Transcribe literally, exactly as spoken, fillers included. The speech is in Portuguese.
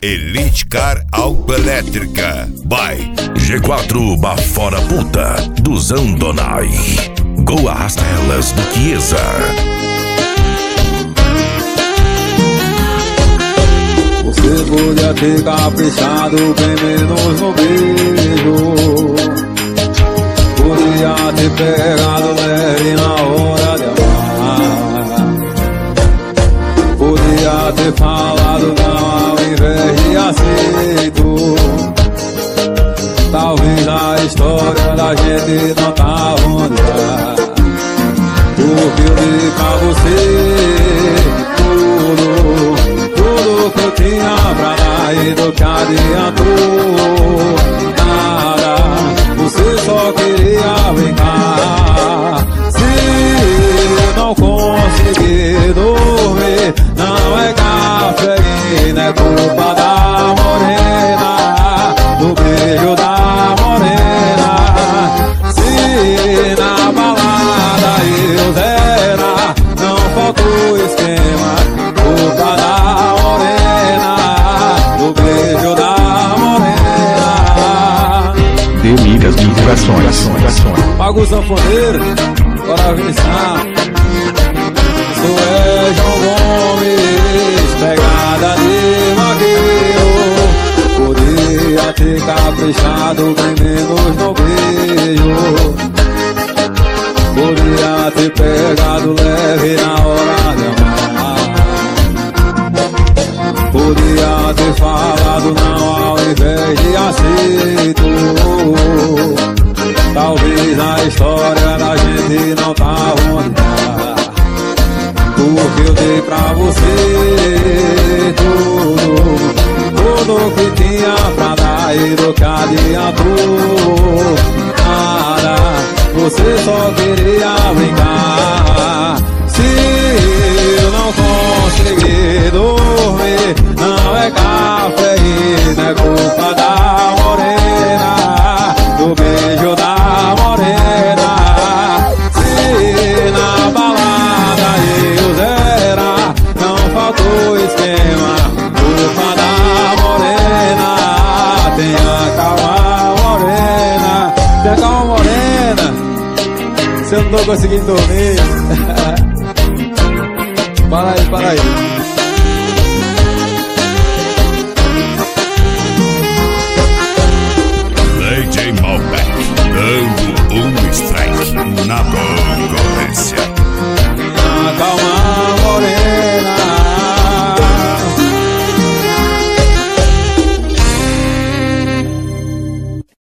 Elite Car Autoelétrica by G quatro Bafora Puta do Zandonai. Go Arrasta Elas do Chiesa. Você podia ter caprichado bem menos no beijo. Podia ter pegado leve na hora de amar. Podia ter falado não ao invés de aceito. Talvez a história da gente não tá onde tá. Porque eu dei pra você tudo, tudo que eu tinha pra dar e do que adiantou nada. Você só queria brincar. Se eu não conseguir dormir, não é cafeína, é culpa da morena, do beijo da morena. Se na balada eu zera, não faltou esquema, culpa da morena, do beijo da morena. Delírias de vibrações. Paga o sanfoneiro, bora avançar. Sou é João Gomes, pegada de vaqueiro. Podia ter caprichado bem menos no beijo. Podia ter pegado leve na hora de amar. Podia ter falado não ao invés de aceito. Talvez a história da gente não tá onde tá. Porque eu dei pra você tudo, tudo que tinha pra dar e do que adiantou nada. Você só queria brincar. Se eu não conseguir dormir, não é cafeína, é culpa da morena, do beijo da morena. Se na balada eu zera, não faltou esquema, culpa da morena. Tenha calma, morena, tenha calma, morena. Se eu não tô conseguindo dormir, para aí, para aí.